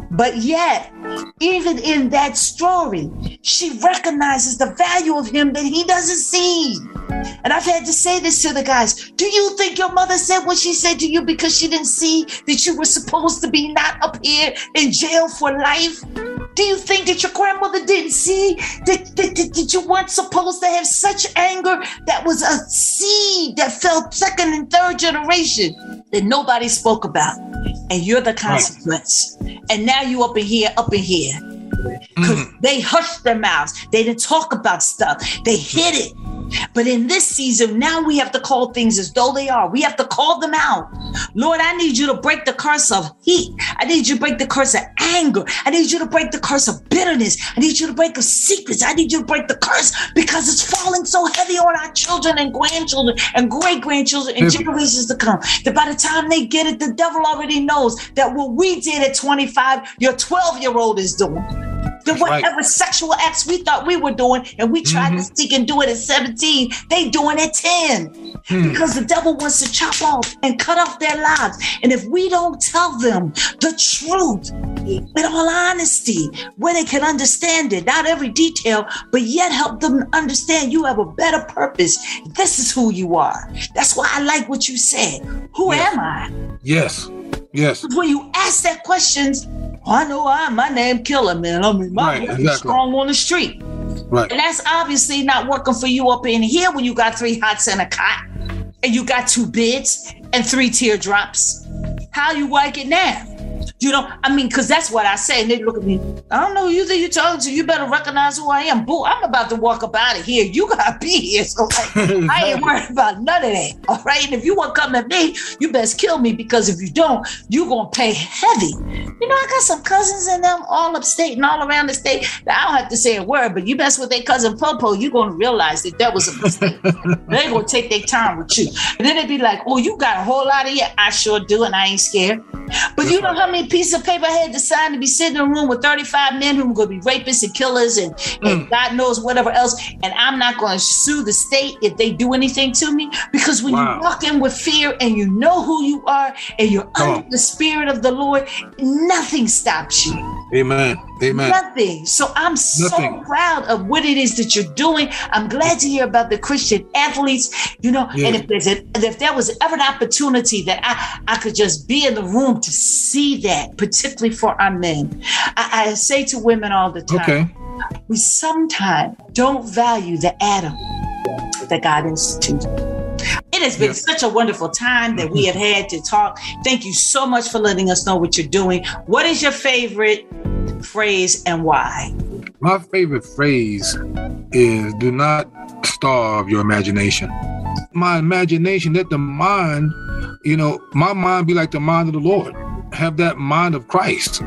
F: But yet, even in that story, she recognizes the value of him that he doesn't see. And I've had to say this to the guys. Do you think your mother said what she said to you because she didn't see that you were supposed to be not up here in jail for life? Do you think that your grandmother didn't see that, that, that, that you weren't supposed to have such anger that was a seed that fell second and third generation that nobody spoke about? And you're the consequence. Right. And now you up in here, up in here. Because mm. they hushed their mouths. They didn't talk about stuff. They hid it. But in this season, now we have to call things as though they are. We have to call them out. Lord, I need you to break the curse of heat. I need you to break the curse of anger. I need you to break the curse of bitterness. I need you to break the secrets. I need you to break the curse because it's falling so heavy on our children and grandchildren and great-grandchildren and generations to come. That by the time they get it, the devil already knows that what we did at twenty-five, your twelve-year-old is doing. That whatever right. sexual acts we thought we were doing and we tried mm-hmm. to seek and do it at seventeen, they doing at ten. Mm. Because the devil wants to chop off and cut off their lives. And if we don't tell them the truth, in all honesty, where they can understand it, not every detail, but yet help them understand you have a better purpose. This is who you are. That's why I like what you said. Who
G: yes.
F: am I?
G: Yes. Yes.
F: When you ask that questions, oh, I know I, my name Killer, man. I mean, my
G: right,
F: name
G: exactly.
F: is strong on the street.
G: Right.
F: And that's obviously not working for you up in here when you got three hots and a cot and you got two bids and three teardrops. How you like it now? You know, I mean, because that's what I say. And they look at me, I don't know who you think you're talking to. You better recognize who I am. Boo, I'm about to walk up out of here. You got to be here. So like, I ain't worried about none of that. All right. And if you want to come at me, you best kill me because if you don't, you're going to pay heavy. You know, I got some cousins in them all upstate and all around the state that I don't have to say a word, but you mess with their cousin Popo, you're going to realize that that was a mistake. They're going to take their time with you. And then they be like, oh, you got a whole lot of you. I sure do. And I ain't scared. But That's you know right. how many pieces of paper I had to sign to be sitting in a room with thirty-five men who are going to be rapists and killers and, mm. and God knows whatever else. And I'm not going to sue the state if they do anything to me. Because when wow. you walk in with fear and you know who you are and you're Come under on. the spirit of the Lord, nothing stops you.
G: Amen. Amen.
F: Nothing. So I'm Nothing. so proud of what it is that you're doing. I'm glad to hear about the Christian athletes, you know, yeah. and if there's a, if there was ever an opportunity that I, I could just be in the room to see that, particularly for our men. I, I say to women all the time, okay. we sometimes don't value the Adam that God instituted. It has been yeah. such a wonderful time that we have had to talk. Thank you so much for letting us know what you're doing. What is your favorite phrase and why?
G: My favorite phrase is do not starve your imagination. My imagination, let the mind, you know, my mind be like the mind of the Lord. Have that mind of Christ.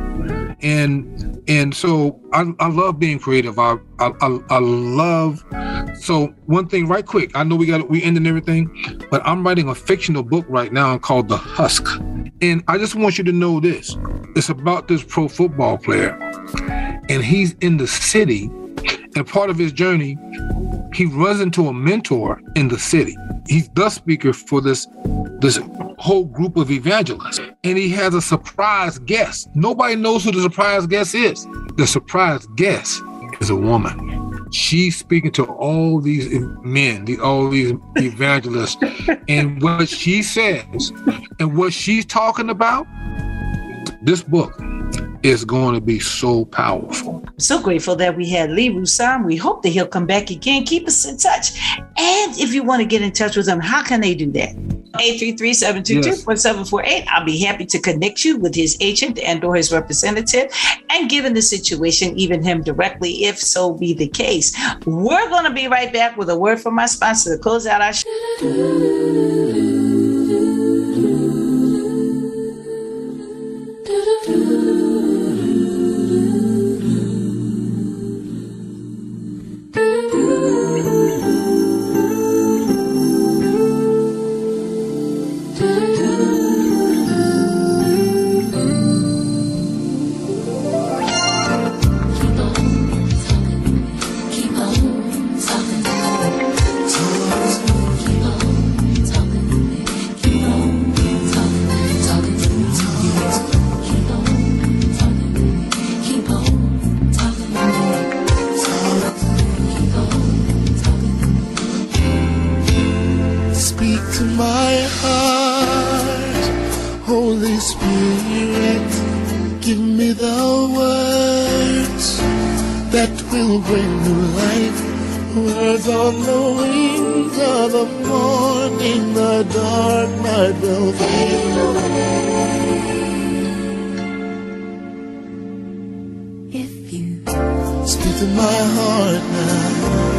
G: And and so I, I love being creative. I, I I I love. So one thing, right quick. I know we got we ending everything, but I'm writing a fictional book right now called The Husk, and I just want you to know this. It's about this pro football player, and he's in the city, and part of his journey, he runs into a mentor in the city. He's the speaker for this this whole group of evangelists, and he has a surprise guest. Nobody knows who the surprise guest is. The surprise guest is a woman. She's speaking to all these men, the, all these evangelists, and what she says and what she's talking about, this book is going to be so powerful.
F: I'm so grateful that we had Lee Roussan. We hope that he'll come back again. Keep us in touch. And if you want to get in touch with him, how can they do that? eight three three, seven two two, four seven four eight. I'll be happy to connect you with his agent and or his representative. And given the situation, even him directly, if so be the case. We're going to be right back with a word from my sponsor to close out our show.
E: Keep on talking. Holy Spirit, give me the words that will bring new life. Words on the wings of the morning, the dark night will fade away. If you speak to my heart now,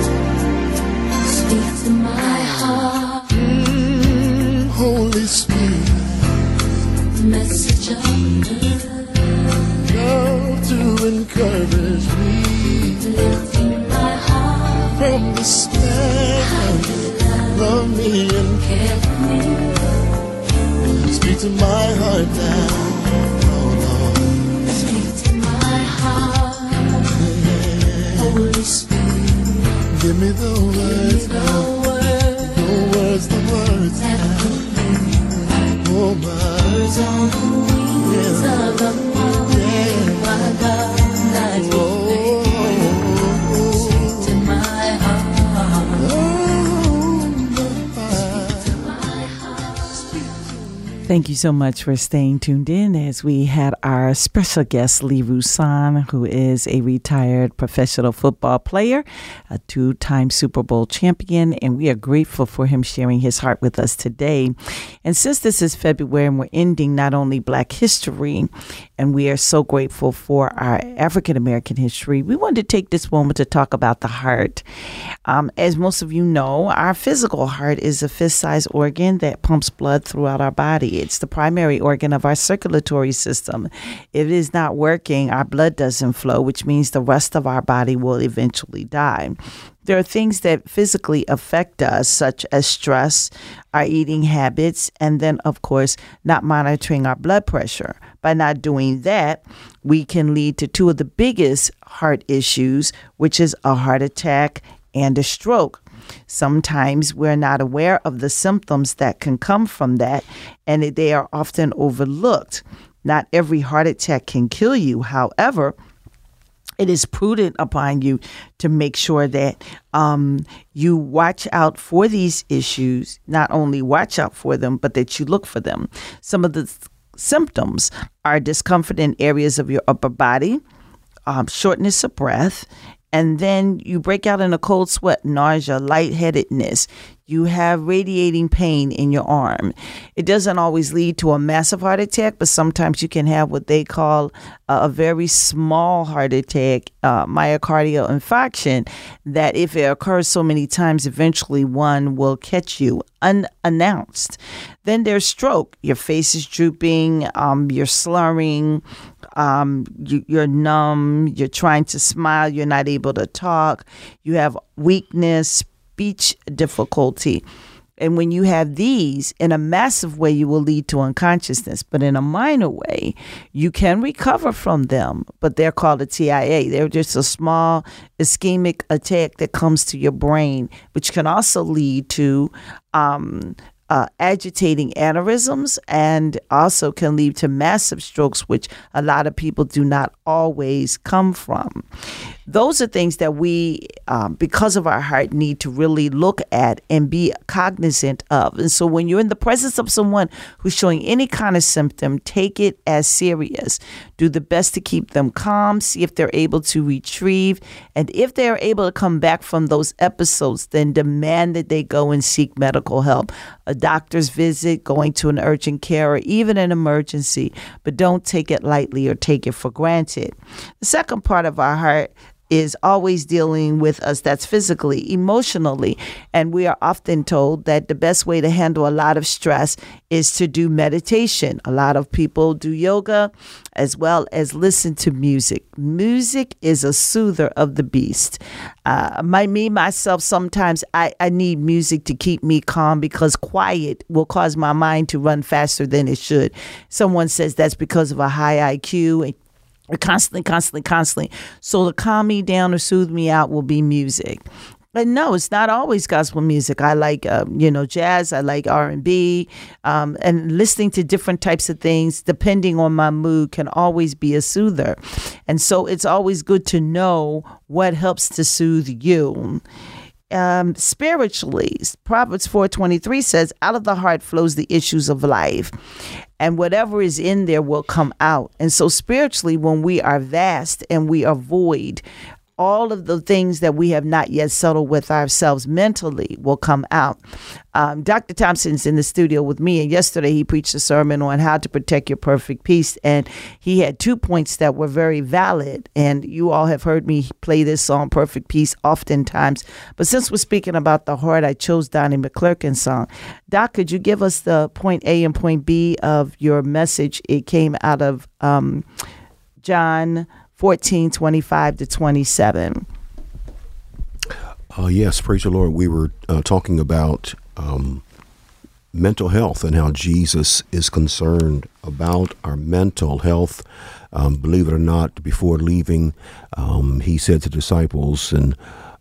E: speak to my heart. Mm, Holy Spirit, message of love, love to encourage me, lifting my heart from the stand. Love me and care for me. Speak to my heart now, oh Lord. Speak to my heart, yeah. Holy Spirit, give me the words now, the words, the words now. Oh my. Words on the wings yeah. of the morning, yeah. My love lies within. Speak to my heart. Speak to my heart.
C: Thank you so much for staying tuned in as we had our special guest, Lee Rouson, who is a retired professional football player, a two-time Super Bowl champion, and we are grateful for him sharing his heart with us today. And since this is February and we're ending not only Black History, and we are so grateful for our African-American history, we wanted to take this moment to talk about the heart. Um, as most of you know, our physical heart is a fist-sized organ that pumps blood throughout our body. It's the primary organ of our circulatory system. If it is not working, our blood doesn't flow, which means the rest of our body will eventually die. There are things that physically affect us, such as stress, our eating habits, and then, of course, not monitoring our blood pressure. By not doing that, we can lead to two of the biggest heart issues, which is a heart attack and a stroke. Sometimes we're not aware of the symptoms that can come from that, and they are often overlooked. Not every heart attack can kill you. However, it is prudent upon you to make sure that um, you watch out for these issues, not only watch out for them, but that you look for them. Some of the th- symptoms are discomfort in areas of your upper body, um, shortness of breath, and then you break out in a cold sweat, nausea, lightheadedness. You have radiating pain in your arm. It doesn't always lead to a massive heart attack, but sometimes you can have what they call uh, a very small heart attack, uh, myocardial infarction, that if it occurs so many times, eventually one will catch you unannounced. Then there's stroke. Your face is drooping, um, you're slurring, um, you, you're numb, you're trying to smile, you're not able to talk, you have weakness, speech difficulty. And when you have these, in a massive way, you will lead to unconsciousness. But in a minor way, you can recover from them. But they're called a T I A. They're just a small ischemic attack that comes to your brain, which can also lead to um, uh, agitating aneurysms and also can lead to massive strokes, which a lot of people do not always come from. Those are things that we, um, because of our heart, need to really look at and be cognizant of. And so when you're in the presence of someone who's showing any kind of symptom, take it as serious. Do the best to keep them calm, see if they're able to retrieve. And if they're able to come back from those episodes, then demand that they go and seek medical help. A doctor's visit, going to an urgent care, or even an emergency. But don't take it lightly or take it for granted. The second part of our heart is always dealing with us. That's physically, emotionally. And we are often told that the best way to handle a lot of stress is to do meditation. A lot of people do yoga as well as listen to music. Music is a soother of the beast. Uh, my, me, myself, sometimes I, I need music to keep me calm because quiet will cause my mind to run faster than it should. Someone says that's because of a high I Q and constantly, constantly, constantly. So to calm me down or soothe me out will be music. But no, it's not always gospel music. I like, um, you know, jazz. I like R and B. Um, and listening to different types of things, depending on my mood, can always be a soother. And so it's always good to know what helps to soothe you. um, spiritually, Proverbs four twenty-three says, out of the heart flows the issues of life. And whatever is in there will come out. And so spiritually, when we are vast and we are void, all of the things that we have not yet settled with ourselves mentally will come out. Um, Doctor Thompson's in the studio with me, and yesterday he preached a sermon on how to protect your perfect peace. And he had two points that were very valid. And you all have heard me play this song, Perfect Peace, oftentimes. But since we're speaking about the heart, I chose Donnie McClurkin's song. Doc, could you give us the point A and point B of your message? It came out of um, John fourteen, twenty-five to twenty-seven.
H: Uh, yes, praise the Lord. We were uh, talking about um, mental health and how Jesus is concerned about our mental health. Um, believe it or not, before leaving, um, he said to disciples, and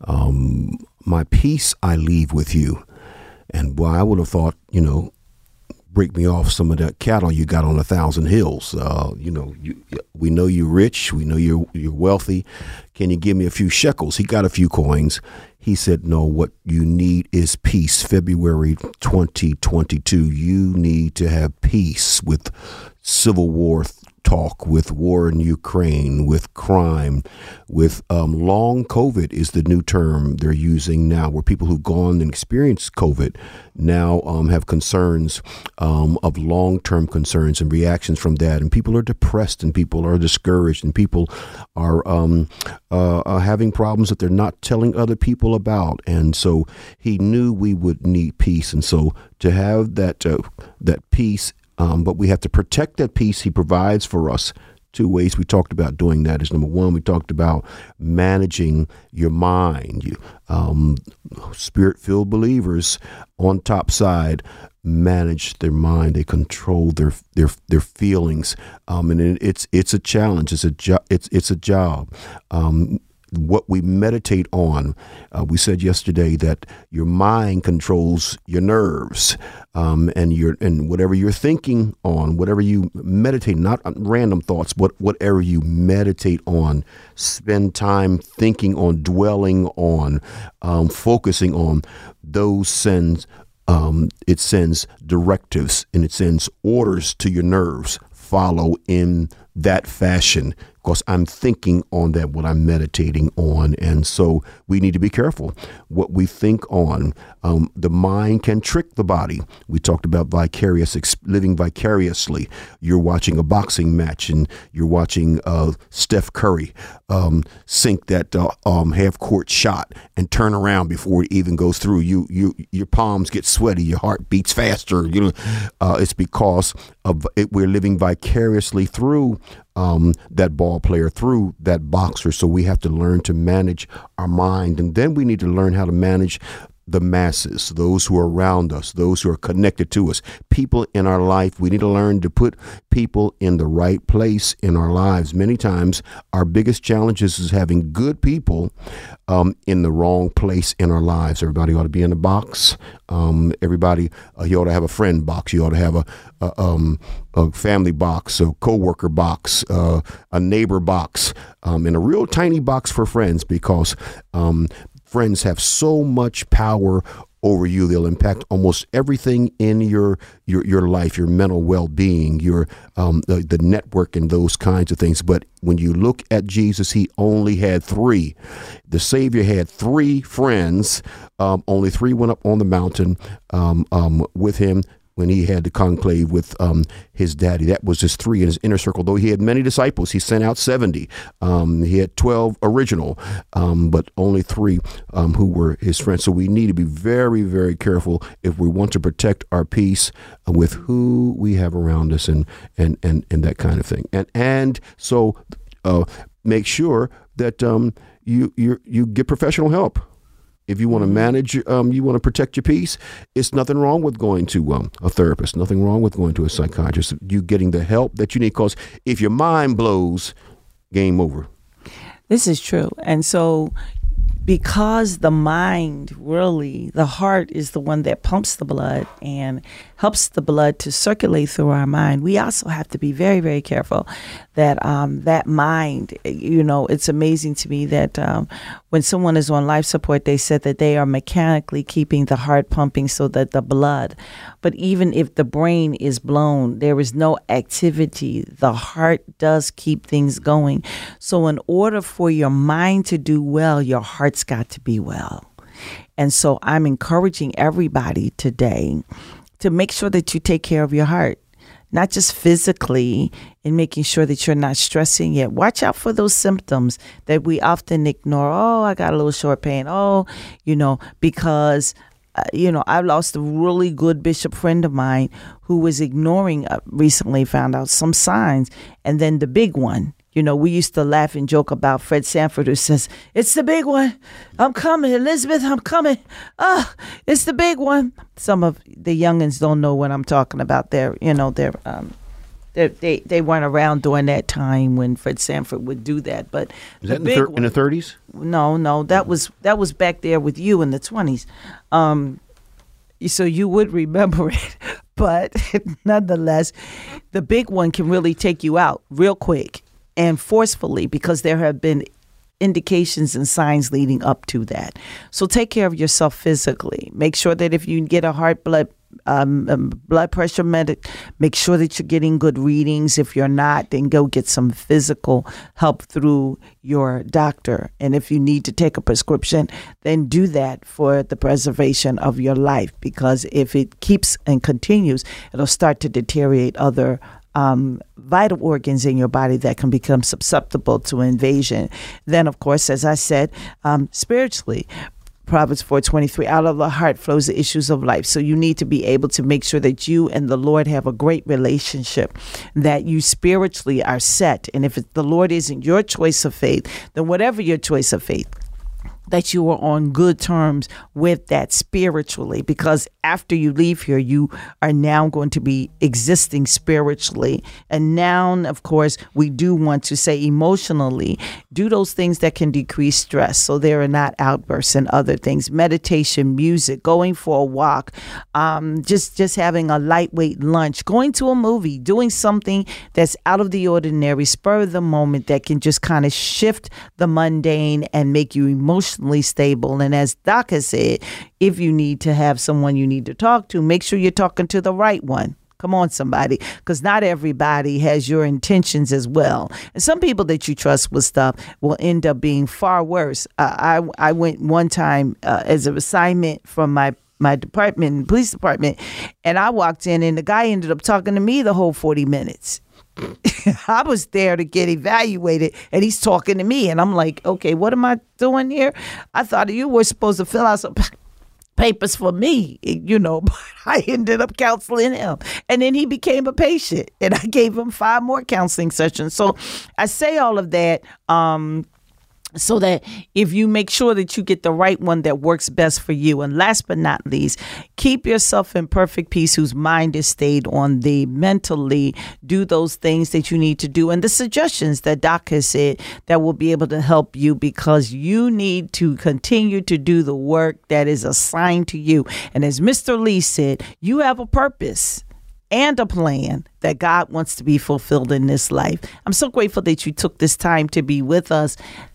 H: um, my peace I leave with you. And boy, I would have thought, you know, break me off some of that cattle you got on a thousand hills. Uh, you know, you, we know you're rich. We know you're you're wealthy. Can you give me a few shekels? He got a few coins. He said, no, what you need is peace. February twenty twenty-two, you need to have peace with civil war talk, with war in Ukraine, with crime, with um, long COVID is the new term they're using now, where people who've gone and experienced COVID now um, have concerns um, of long-term concerns and reactions from that. And people are depressed and people are discouraged and people are, um, uh, are having problems that they're not telling other people about. And so he knew we would need peace. And so to have that, uh, that peace Um, but we have to protect that peace he provides for us. Two ways we talked about doing that is, number one, we talked about managing your mind. You, um, Spirit-filled believers on top side manage their mind. They control their their their feelings, um, and it, it's it's a challenge. It's a jo- it's it's a job. Um, what we meditate on. Uh, we said yesterday that your mind controls your nerves, um, and your and whatever you're thinking on, whatever you meditate, not random thoughts, but whatever you meditate on, spend time thinking on, dwelling on, um, focusing on, those sends um, it sends directives and it sends orders to your nerves. Follow in that fashion, because I'm thinking on that, what I'm meditating on. And so we need to be careful what we think on. Um, the mind can trick the body. We talked about vicarious, living vicariously. You're watching a boxing match and you're watching uh, Steph Curry um, sink that uh, um, half-court shot and turn around before it even goes through. You, you, your palms get sweaty. Your heart beats faster. You know, uh, it's because of it. We're living vicariously through Um, that ball player, through that boxer. So we have to learn to manage our mind. And then we need to learn how to manage the masses, those who are around us, those who are connected to us, people in our life. We need to learn to put people in the right place in our lives. Many times our biggest challenges is having good people um, in the wrong place in our lives. Everybody ought to be in a box. Um, everybody, uh, you ought to have a friend box. You ought to have a, a, um, a family box, a coworker box, uh, a neighbor box, um, and a real tiny box for friends, because um, friends have so much power over you. They'll impact almost everything in your your your life, your mental well-being, your um, the, the network, and those kinds of things. But when you look at Jesus, he only had three. The Savior had three friends. Um, only three went up on the mountain um, um, with him when he had the conclave with um, his daddy. That was just three in his inner circle. Though he had many disciples, he sent out seventy. Um, he had twelve original, um, but only three um, who were his friends. So we need to be very, very careful if we want to protect our peace with who we have around us, and and and, and that kind of thing. And and so uh, make sure that um, you you you get professional help. If you want to manage, um, you want to protect your peace, it's nothing wrong with going to um, a therapist, nothing wrong with going to a psychiatrist, you getting the help that you need, because if your mind blows, game over.
C: This is true. And so because the mind, really, the heart is the one that pumps the blood and helps the blood to circulate through our mind. We also have to be very, very careful that um, that mind, you know, it's amazing to me that um, when someone is on life support, they said that they are mechanically keeping the heart pumping so that the blood, but even if the brain is blown, there is no activity, the heart does keep things going. So in order for your mind to do well, your heart's got to be well. And so I'm encouraging everybody today to make sure that you take care of your heart, not just physically in making sure that you're not stressing it. Watch out for those symptoms that we often ignore. Oh, I got a little short pain. Oh, you know, because, uh, you know, I lost a really good bishop friend of mine who was ignoring, uh, recently found out some signs. And then the big one. You know, we used to laugh and joke about Fred Sanford, who says, it's the big one. I'm coming. Elizabeth, I'm coming. Ah, oh, it's the big one. Some of the youngins don't know what I'm talking about. They're, you know, they're, um, they're, they they weren't around during that time when Fred Sanford would do that. But
H: is that in the, thir- in the thirties?
C: No, no, that was that was back there with you in the twenties. Um, so you would remember it. But nonetheless, the big one can really take you out real quick and forcefully, because there have been indications and signs leading up to that. So take care of yourself physically. Make sure that if you get a heart blood um, um, blood pressure medic, make sure that you're getting good readings. If you're not, then go get some physical help through your doctor. And if you need to take a prescription, then do that for the preservation of your life, because if it keeps and continues, it'll start to deteriorate other Um, vital organs in your body that can become susceptible to invasion. Then, of course, as I said, um, spiritually, Proverbs four twenty-three, out of the heart flows the issues of life. So you need to be able to make sure that you and the Lord have a great relationship, that you spiritually are set. And if it, the Lord isn't your choice of faith, then whatever your choice of faith, that you are on good terms with that spiritually, because after you leave here, you are now going to be existing spiritually. And now, of course, we do want to say emotionally, do those things that can decrease stress so there are not outbursts and other things. Meditation, music, going for a walk, um, just, just having a lightweight lunch, going to a movie, doing something that's out of the ordinary, spur of the moment, that can just kind of shift the mundane and make you emotionally stable. And as Doc has said, if you need to have someone you need to talk to, make sure you're talking to the right one. Come on, somebody, because not everybody has your intentions as well. And some people that you trust with stuff will end up being far worse. Uh, I I went one time uh, as an assignment from my my department, police department, and I walked in and the guy ended up talking to me the whole forty minutes. I was there to get evaluated and he's talking to me and I'm like, okay, what am I doing here? I thought you were supposed to fill out some papers for me, you know, but I ended up counseling him. And then he became a patient and I gave him five more counseling sessions. So I say all of that um, so that if you make sure that you get the right one that works best for you. And last but not least, keep yourself in perfect peace whose mind is stayed on thee. Mentally, do those things that you need to do. And the suggestions that Doc has said that will be able to help you, because you need to continue to do the work that is assigned to you. And as Mister Lee said, you have a purpose and a plan that God wants to be fulfilled in this life. I'm so grateful that you took this time to be with us.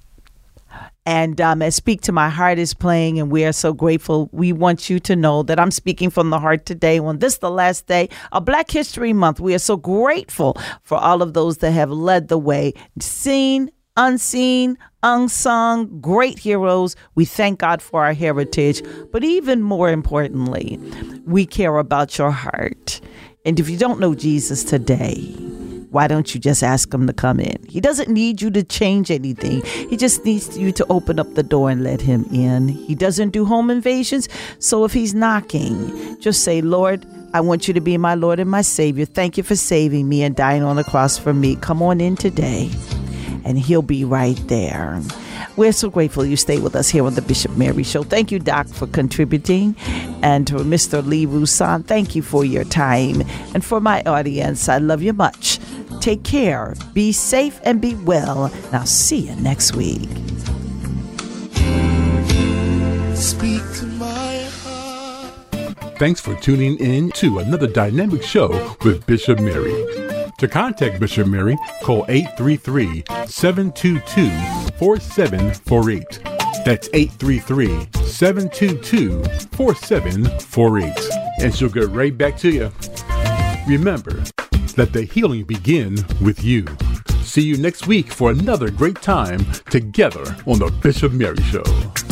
C: And um, as Speak to My Heart is playing, and we are so grateful. We want you to know that I'm speaking from the heart today on this, the last day of Black History Month. We are so grateful for all of those that have led the way, seen, unseen, unsung, great heroes. We thank God for our heritage. But even more importantly, we care about your heart. And if you don't know Jesus today, why don't you just ask him to come in? He doesn't need you to change anything. He just needs you to open up the door and let him in. He doesn't do home invasions. So if he's knocking, just say, Lord, I want you to be my Lord and my Savior. Thank you for saving me and dying on the cross for me. Come on in today. And he'll be right there. We're so grateful you stay with us here on the Bishop Mary Show. Thank you, Doc, for contributing. And to Mister Lee Roussan, thank you for your time. And for my audience, I love you much. Take care, be safe, and be well. And I'll see you next week.
E: Speak to my heart.
B: Thanks for tuning in to another dynamic show with Bishop Mary. To contact Bishop Mary, call eight three three, seven two two, four seven four eight. That's eight three three, seven two two, four seven four eight. And she'll get right back to you. Remember, let the healing begin with you. See you next week for another great time together on the Bishop Mary Show.